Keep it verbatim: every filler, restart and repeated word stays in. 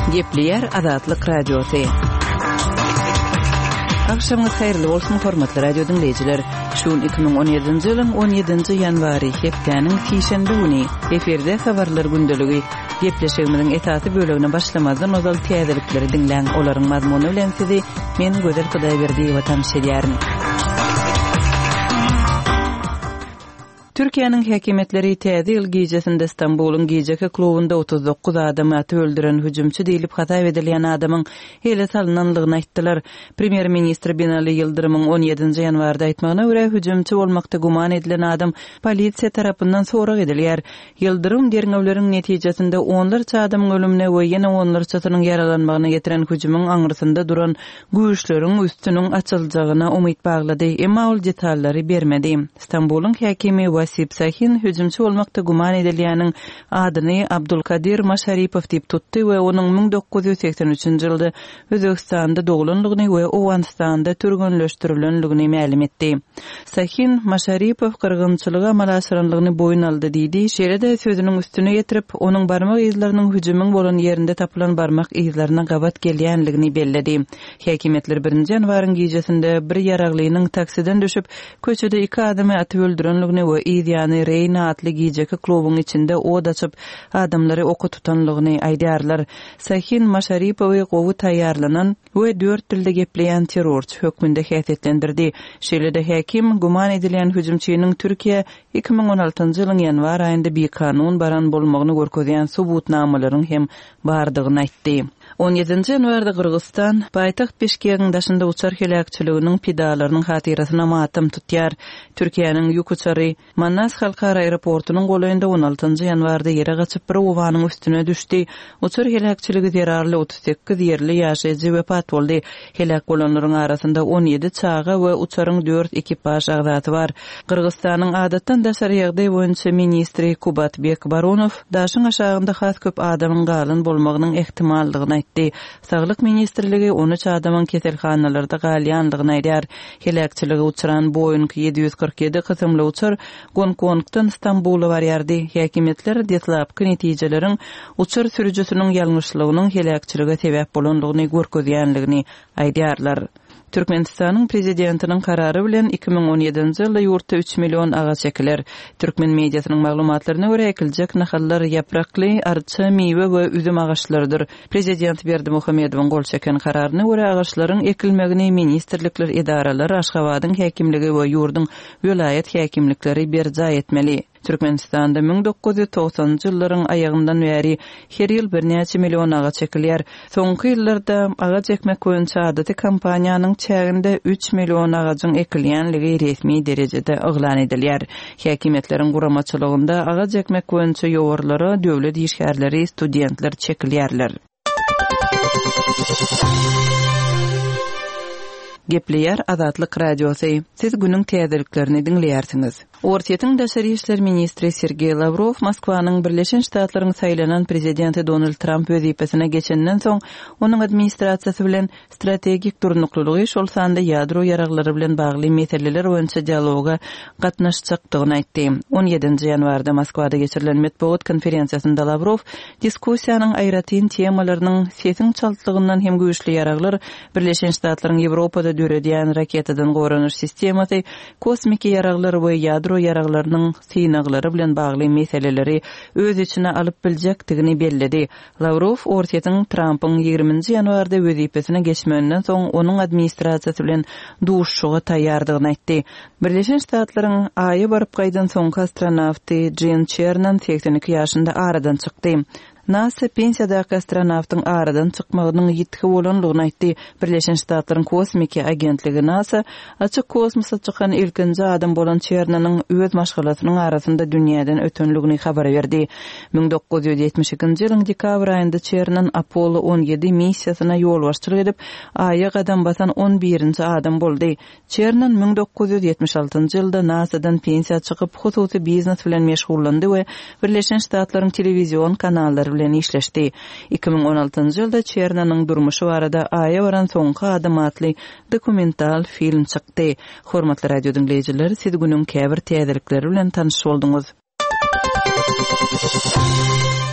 Gepleyer Azatlyk Radiosu. Akşamınız hayırlı olsun hormatly radio dinleyijiler. Şuun iki bin on ýedinji ýylyň on ýedinji ýanwary hepdeniň Tişenbe güni eferde habarlar gündöligi gepleşigimiziň esasy bölegine başlamazdan ozal täzelikleri dinleň. Olaryň mazmuny bilen sizi men Gözel Hudaýberdi watan şeýärin. Türkiýanyň häkimetleri täze ýyl gijesinde Istanbulyň gijeki klubunda otuz dokuz adamy atyp öldüren hüjümçi diýilip hata edilýän adamyň hele salynanlygyny aýtdylar. Premier ministr Binali Ýyldyrymyň on ýedinji ýanwarda aýtmagyna görä hüjümçi bolmakda guman edilen adam polisiýa tarapyndan sorak edilýär. Ýyldyrym derňewleriň netijesinde onlarça adamyň ölümine we ýene onlarçasynyň ýaralanmagyna getiren hüjümüň aňrysynda duran güýçleriň üstüniň açyljagyna umyt baglady. Emma ol detallary bermedi. Istanbulyň häkimi Wasip Sahin hüjümçi bolmakda guman edilýäniň adyny Abdulkadir Masharipov diýip tutdy we onuň ming dokuz ýüz seksen üçinji ýylda Özbekistanda doglanlygyny we Owganistanda türgünleşdirilenligini ma'lum etdi. Sahin Masharipov kırgınçylyga malaşyranlygyny boyun aldy diýdi. Şeýle-de sözüniň üstüne getirip onuň barmak izleriniň hüjümüň bolan ýerinde tapylan barmak izlerine gabat gelýänligini belledi. Häkimetler birinji ýanwaryň gijesinde bir ýaraglynyň taksiden düşüp köçede iki adamy atyp öldürenligini we ýani Reyna atly gijeki klubyň içinde od açyp adamlary oku tutanlygyny aýdýarlar. Sahin Masharipowy gowy taýýarlanan we dört dilde gepleýän terrorçy hökmünde häsiýetlendirdi. Şeýle-de häkim guman edilen hüjümçiniň Türkiýe iki bin on altynjy ýylyň ýanwar aýynda bir kanun baran bolmagyny görkezýän subutnamalaryň hem bardygyny aýtdy. on ýedinji ýanwarda Kyrgyzstan paýtaxt Beşkegiň daşynda uçar helakçylygynyň pidalarynyň hatyrasyna matam tutýar. Türkiýanyň ýük uçary Manas halkara aeroportunyň goýunda on altynjy ýanwarda ýere gaçyp bir owanyň üstüne düşdi. Uçar helakçylygy zerarly otuz sekiz ýerli ýaşaýjy wepat boldy. Helak bolanlaryň arasynda on ýedi çaga we uçaryň dört ekipaż agzaty bar. Kyrgyzstanyň adatdan daşary ýagdaý boýunça ministri Kubatbek Baronow daşyň aşagynda has köp adamyň galyn bolmagynyň ehtimallygyny aýtdy. Saglyk ministrligi on üç adamyň keselhanalarda galýanlygyny aýdýar. Helakçylygy uçuran Boeing ýedi ýüz kırk ýedi kysymly uçar Gonkongdan Istanbula barýardy. Häkimetler detlapky netijeleriň uçur sürüjüsiniň ýalňyşlygynyň helakçylyga sebäp bolanlygyny görkezýänligini aýdýarlar. Türkmenistanyň prezidentiniň karary bilen iki bin on ýedinji ýylda ýurtda üç million agaç ekiler. Türkmen mediasynyň maglumatlaryna görä ekiljek nahallar ýaprakly, arça, meýwe we üzüm agaçlarydyr. Prezident Berdimuhammedowyň gol çeken kararyna görä agaçlaryň ekilmegini ministrlikler, idaralar, Aşgabatyň häkimligi we ýurdun welaýat häkimlikleri berja etmeli. Türkmenistanda ming dokuz ýüz togsanjy ýyllaryň aýagyndan bäri her ýyl bir näçe million agaç ekilýär. Soňky ýyllarda agaç ekmek boýunça adaty kampaniýanyň çäginde üç million agacyň ekilýänligi resmi derejede oglan edilýär. Häkimetleriň guramaçylygynda agaç ekmek boýunça ýowarlary, döwlet işgärleri, studentler çekilýärler. Gepleyer Azatlyk Radiosu. Siz günüň täzeliklerini dinleýärsiňiz. Ortiýetiň daşary işler ministri Sergey Lavrov Moskwanyň Birleşen Ştatlaryň saýlanan prezidenti Donald Trump wezipesine geçenden soň onuň administrasiýasy bilen strategik durnuklygy şol sanda ýadro ýaraglary bilen bagly meseleler boýunça dialoga gatnaşjakdygyny aýtdy. on ýedinji ýanwarda Moskwada geçirilen medeniýet konferensiýasynda Lavrov diskussiýanyň aýratyn temalarynyň sesiň çaltdygyndan hem güýçli ýaraglar Birleşen Ştatlaryň Ýewropada döredýän raketadan goranyş sistemasy, kosmik ýaraglar we ýadro ýaraglarynyň synaglary bilen bagly meseleleri öz içine alyp biljekdigini belledi. Lavrov ortiýetiň Trumpyň ýygrimiňji ýanwarda wezipesine geçmenden soň onuň administrasiýasy bilen duşuşyga taýýardygyny aýtdy. Birleşen Ştatlaryň aýy baryp gaýdan soňky astronawty Gene Cernan seksen iki ýaşynda aradan çykdy. NASA pensiýadaky astronawtyň aradan çykmagynyň ýetki bolanlygyny aýtdy. Birleşen Ştatlaryň kosmik agentligi NASA açyk kosmosa çykan ilkinji adam bolan Çernanyň öz maşgalatynyň arasynda dünýäden ötenligini habar berdi. ming dokuz ýüz ýetmiş ikinji ýylyň dekabr aýynda Çernan Apollo on ýedi missiýasyna ýol başçylyk edip aýa gadam basan on birinji adam boldy. Çernan ming dokuz ýüz ýetmiş altynjy ýylda NASAdan pensiýa çykyp hususy biznes bilen meşgullandy we Birleşen Ştatlaryň telewizion kanallary bilen işleşdi. iki bin on altynjy ýylda Çernanyň durmuşy barada aýa baran soňky adam atly dokumental film çykdy. Hormatly radio dinleyijiler, siz günüň käbir täzelikleri bilen tanyş bolduňuz.